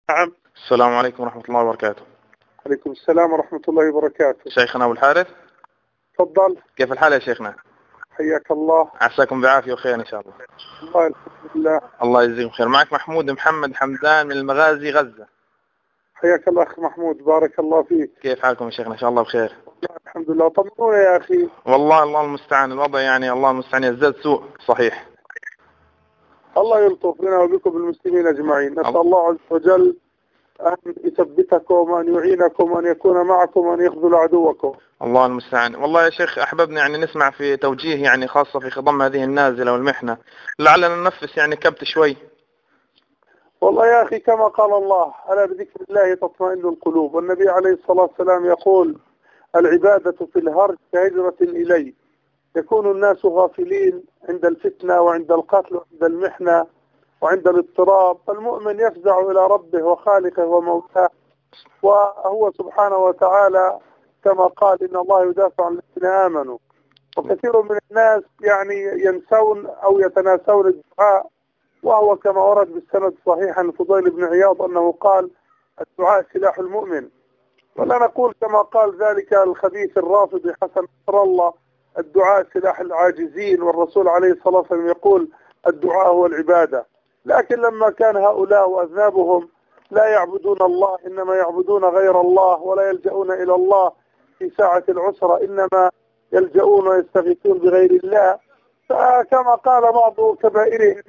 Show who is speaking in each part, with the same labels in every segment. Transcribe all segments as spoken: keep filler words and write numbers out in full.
Speaker 1: نعم.
Speaker 2: السلام عليكم ورحمة الله وبركاته.
Speaker 1: عليكم السلام ورحمة الله وبركاته.
Speaker 2: شيخنا أبو الحارث،
Speaker 1: تفضل.
Speaker 2: كيف الحال يا شيخنا؟
Speaker 1: حياك الله.
Speaker 2: عساكم بعافية وخير إن شاء الله.
Speaker 1: الله الحمد لله.
Speaker 2: الله يجزيكم خير. معك محمود محمد حمدان من المغازي غزة.
Speaker 1: حياك الله أخي محمود، بارك الله فيك.
Speaker 2: كيف حالكم يا شيخنا؟ إن شاء الله بخير.
Speaker 1: والله الحمد لله. طمنونا يا أخي.
Speaker 2: والله الله المستعان، الوضع يعني الله المستعان يزداد سوء صحيح.
Speaker 1: الله يلطف بنا وبكم المسلمين أجمعين. نسأل
Speaker 2: الله.
Speaker 1: الله عز وجل أن يثبتكم وأن يعينكم وأن يكون معكم وأن يخذل عدوكم.
Speaker 2: الله المستعان. والله يا شيخ أحببنا يعني نسمع في توجيه يعني خاصة في خضم هذه النازلة والمحنة، لعلنا ننفس يعني كبت شوي.
Speaker 1: والله يا أخي كما قال الله: ألا بذكر الله تطمئن القلوب. والنبي عليه الصلاة والسلام يقول: العبادة في الهرج كهجرة إلي. يكون الناس غافلين عند الفتنة وعند القتل وعند المحنة وعند الاضطراب، فالمؤمن يفزع إلى ربه وخالقه ومولاه، وهو سبحانه وتعالى كما قال: إن الله يدافع عن الذين آمنوا. وكثير من الناس يعني ينسون أو يتناسون الدعاء، وهو كما ورد بالسند الصحيح عن فضيل بن عياض أنه قال: الدعاء سلاح المؤمن. ولا نقول كما قال ذلك الخبيث الرافضي حسن نصر الله: الدعاء سلاح العاجزين. والرسول عليه الصلاة والسلام يقول: الدعاء هو العبادة. لكن لما كان هؤلاء وأذنابهم لا يعبدون الله، إنما يعبدون غير الله، ولا يلجؤون إلى الله في ساعة العسرة، إنما يلجؤون ويستغيثون بغير الله، فكما قال بعض كبائرهم: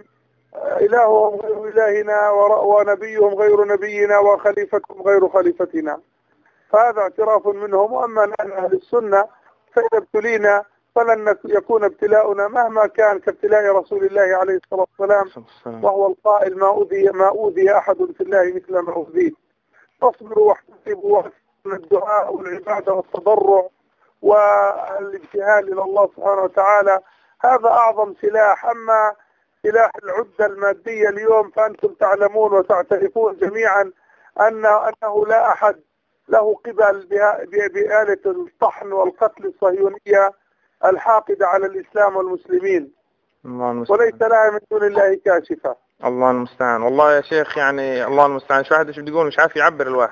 Speaker 1: إلههم غير إلهنا ونبيهم غير نبينا وخليفتهم غير خليفتنا. فهذا اعتراف منهم. وأما نحن أهل السنة فإذا ابتلينا فلن يكون ابتلاؤنا مهما كان كابتلاء رسول الله عليه الصلاة والسلام، وهو القائل: ما أوذي ما أوذي أحد في الله مثل ما أوذيت. فاصبروا واحتسبوا من الدعاء والعبادة والتضرع والابتهال إلى الله سبحانه وتعالى، هذا أعظم سلاح. أما سلاح العدة المادية اليوم فأنتم تعلمون وتعترفون جميعا أن أنه لا أحد له قبل بآلة الطحن والقتل الصهيونية الحاقدة على الإسلام والمسلمين، وليس لها من دون الله كاشفة.
Speaker 2: الله المستعان. والله يا شيخ يعني الله المستعان، شو واحد شو بده يقول مش عارف يعبر الواحد.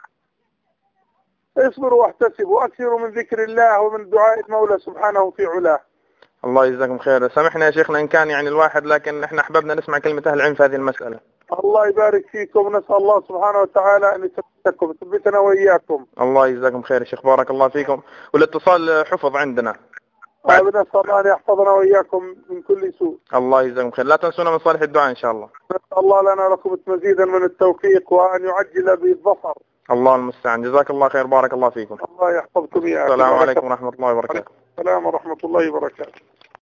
Speaker 1: اصبروا واحتسبوا، أكثروا من ذكر الله ومن دعاء المولى سبحانه في علاه.
Speaker 2: الله يجزاكم خير. سامحنا يا شيخنا إن كان يعني الواحد، لكن إحنا أحببنا نسمع كلمة أهل العلم في هذه المسألة.
Speaker 1: الله يبارك فيكم. نسأل الله سبحانه وتعالى أن يثبتكم يثبتنا وإياكم.
Speaker 2: الله يجزاكم خير يا شيخ، بارك الله فيكم. والاتصال حفظ عندنا.
Speaker 1: نسأل الله أن يحفظنا وإياكم من كل سوء.
Speaker 2: الله يجزاكم خير. لا تنسونا من صالح الدعاء إن شاء الله.
Speaker 1: نسأل الله لنا لكم مزيدا من التوفيق وأن يعجل بالظفر.
Speaker 2: الله المستعان. جزاك الله خير، بارك الله فيكم.
Speaker 1: الله يحفظكم يا أخي.
Speaker 2: السلام عليكم ورحمة الله وبركاته.
Speaker 1: السلام ورحمة الله وبركاته.